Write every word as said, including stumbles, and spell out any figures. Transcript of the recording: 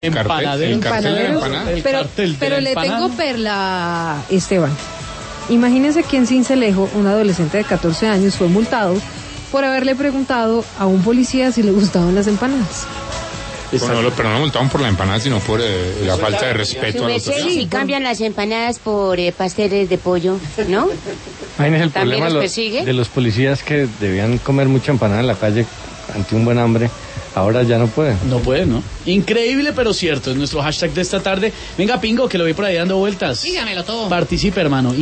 Empanadero. El cartel de la Empanaderos, empanada. El pero, cartel de pero la le empanada. tengo perla, Esteban. Imagínense que en Sincelejo, un adolescente de catorce años fue multado por haberle preguntado a un policía si le gustaban las empanadas. Bueno, lo- pero no lo multaban por la empanada, sino por eh, la falta de respeto a la Mercedes, autoridad. si cambian las empanadas por eh, pasteles de pollo, ¿no? Imagínese el ¿También problema los lo- persigue? de los policías que debían comer mucha empanada en la calle ante un buen hambre, ahora ya no pueden. No puede, ¿no? Increíble, pero cierto. Es nuestro hashtag de esta tarde. Venga, Pingo, que lo vi por ahí dando vueltas. Dígamelo todo. Participe, hermano.